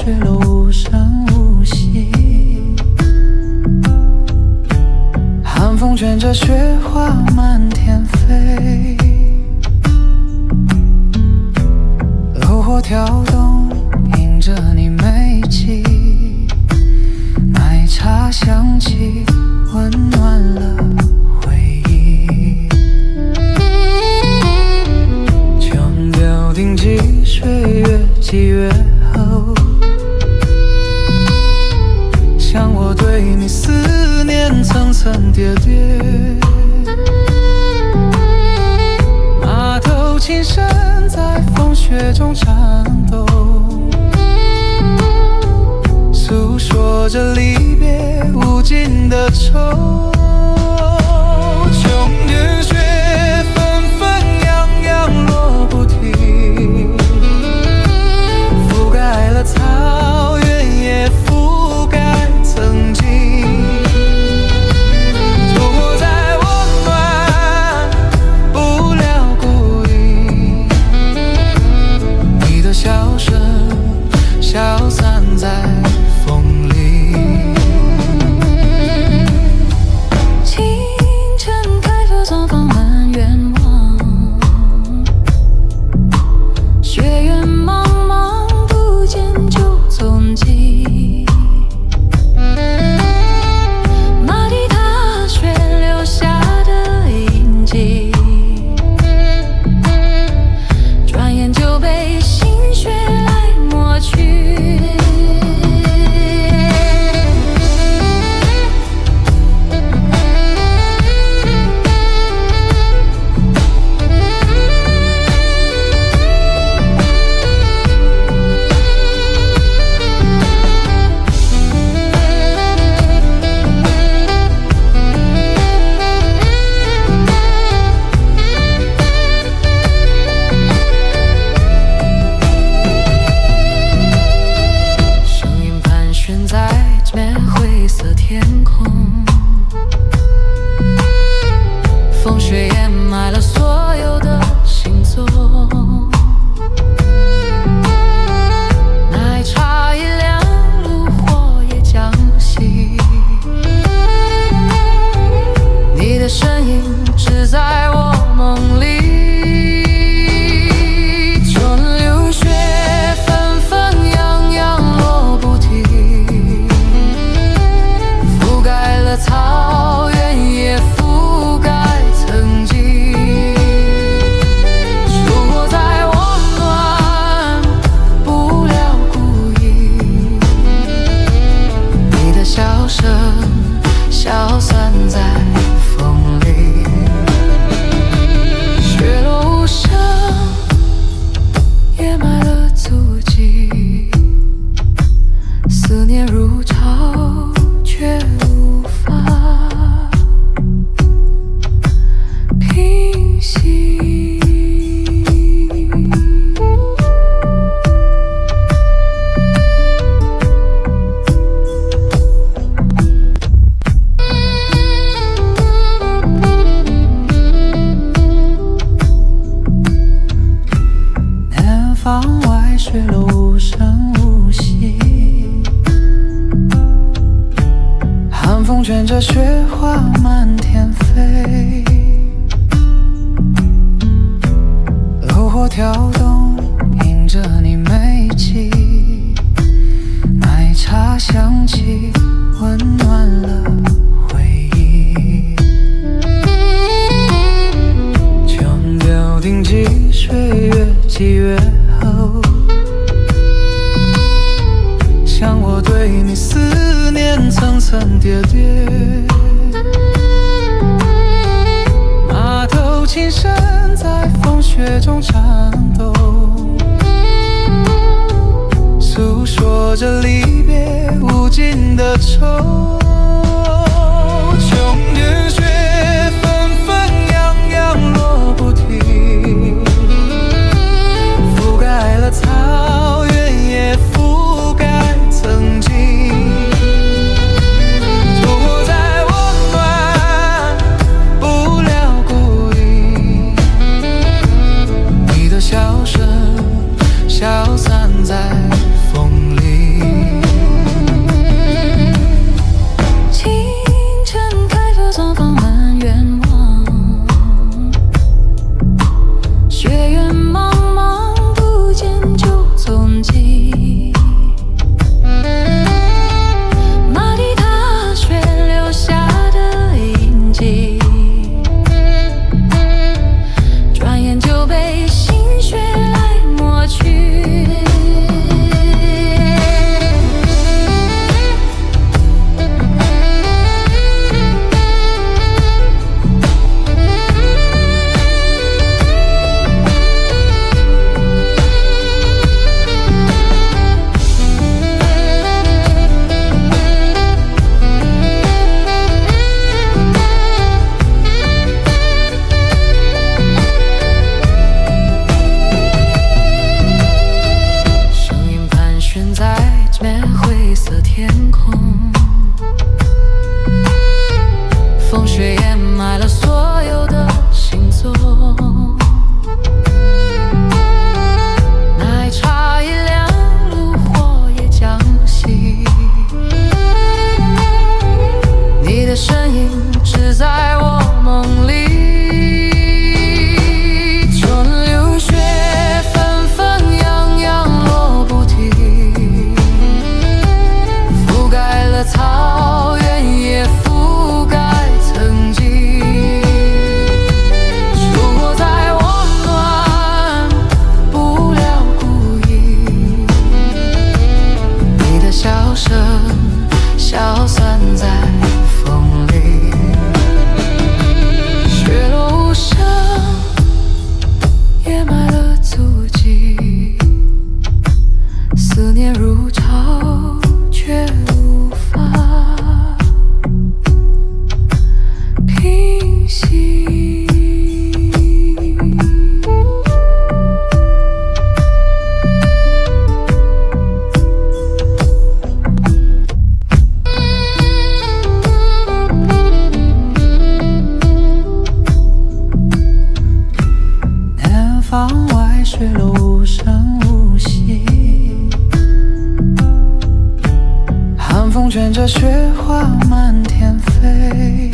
雪落无声无息，寒风卷着雪花满天飞，炉火跳动映着你美肌，奶茶香气温暖了回忆，琼雕定级岁月几月后，像我对你思念层层叠叠，码头琴声在风雪中颤抖，诉说着离别无尽的愁。琼云雪纷纷扬扬落不停，覆盖了草原，也覆盖曾经。烛火在温暖，不了孤影。你的笑声消散在风里。清晨开出窗放满愿望，雪原茫茫不见旧踪迹，马蹄踏雪留下的印记，转眼就被心血来抹去。声音盘旋在这片灰色天空，风雪掩埋了所有的行踪，奶茶一凉，炉火也将熄，你的身影只在我梦里。春流雪纷纷扬扬落不停，覆盖了草原，也覆盖曾经。烛火在温暖，不了孤影。你的笑声消散在风里，雪落无声，掩埋了足迹，思念如潮，却无法平息。南方外雪落无声无息，寒风卷着雪花满天飞，炉火跳动映着你美肌，奶茶香气温暖了回忆，琼雕定级岁月几月后，像我对你思念层层叠叠，码头琴声在风雪中颤抖，诉说着离别无尽的愁。琼云雪纷纷扬扬落不停，覆盖了草原，也覆盖曾经。烛火在温暖，不了孤影。你的笑声消散在风里。 无声无息，寒风卷着雪花满天飞，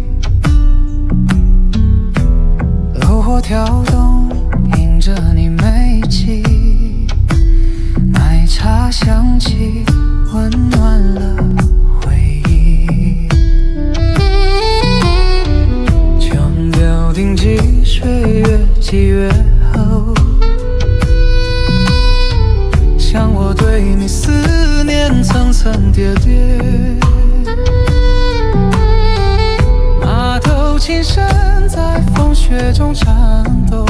炉火跳动映着你美肌，奶茶香气温暖了回忆，琼流定几岁月几月后，像我对你思念层层叠叠，码头轻声在风雪中颤抖，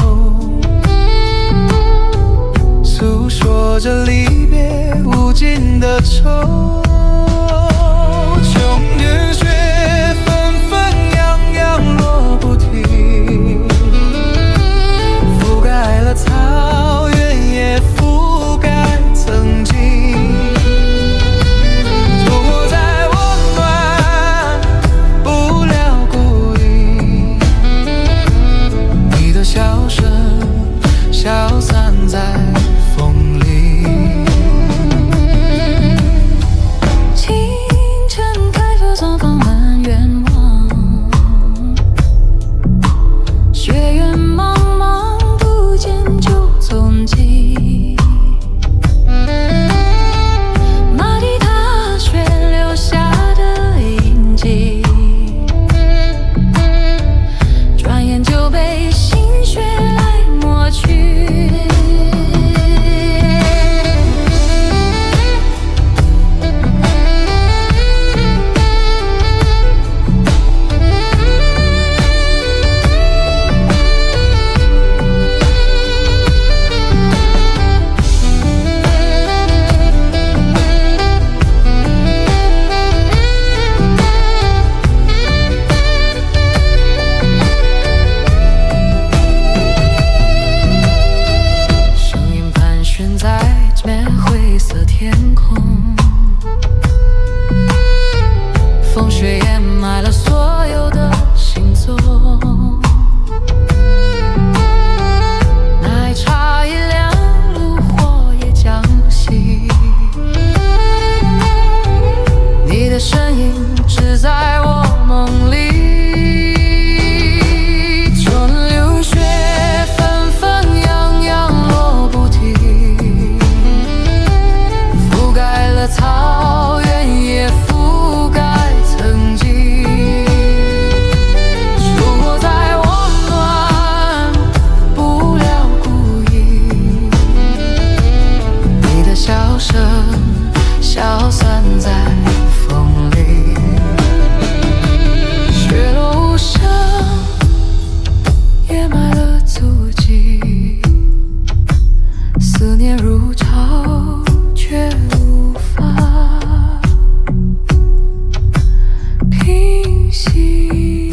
诉说着离别无尽的愁。穷年雪纷纷扬扬落不停，覆盖了草原也覆盖曾经，烛火在温暖不了孤影，你的笑声消散在风里。清晨开出绽放满愿望，雪原茫茫不见旧踪迹，马蹄踏雪留下的印记，转眼就被心血来抹去。声音盘旋在这片灰色天空，风雪掩埋了所有的行踪，奶茶一凉，炉火也将熄，你的身影只在我梦里。春流雪纷纷扬扬落不停，覆盖了草原也覆盖曾经，烛火在温暖不了孤影，你的笑声消散在风里，雪落无声掩埋了足迹，思念如潮却无法平息。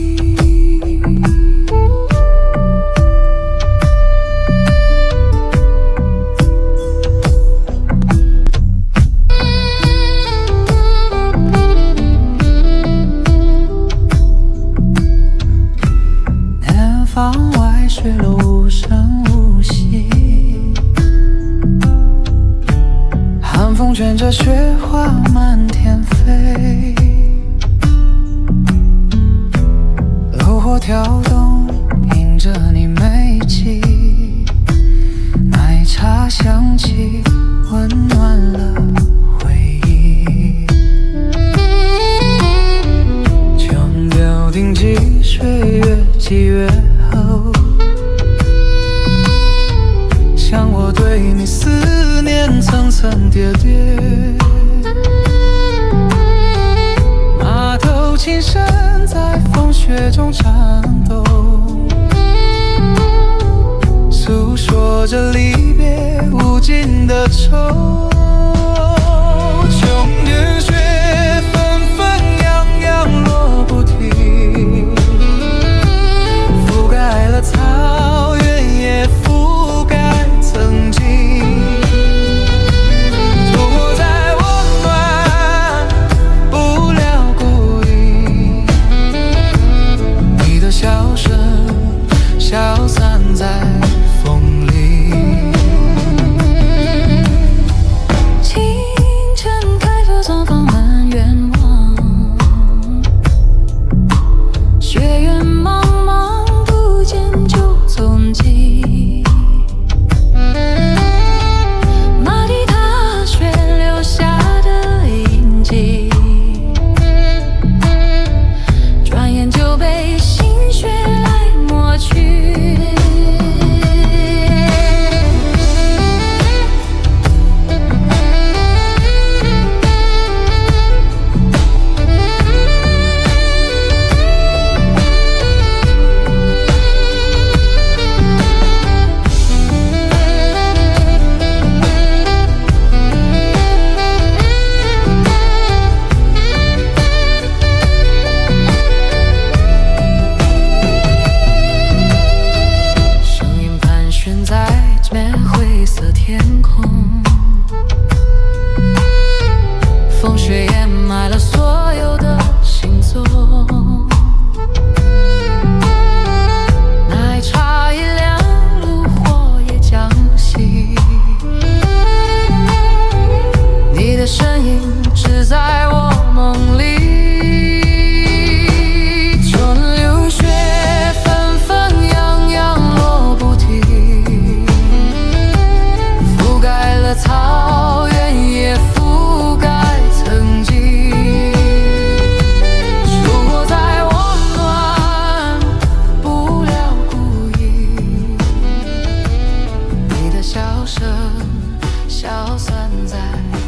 南方外雪落无声无息，寒风卷着雪花满天飞，炉火跳动映着你美肌，奶茶香气温暖了回忆，琼流定几岁月几月后，像我对你思念层层叠叠，码头轻声在风雪中颤抖，诉说着离别无尽的愁。穷年雪纷纷扬扬落不停，覆盖了草原也覆盖曾经，烛火在温暖不了孤影，你的笑声消散在风里。 天空，风雪掩埋了所有的行踪，奶茶一凉，炉火也将熄，你的身影只在我梦里。春流雪纷纷扬扬落不停，覆盖了草原也覆盖曾经，烛火在温暖不了孤影，你的笑声消散在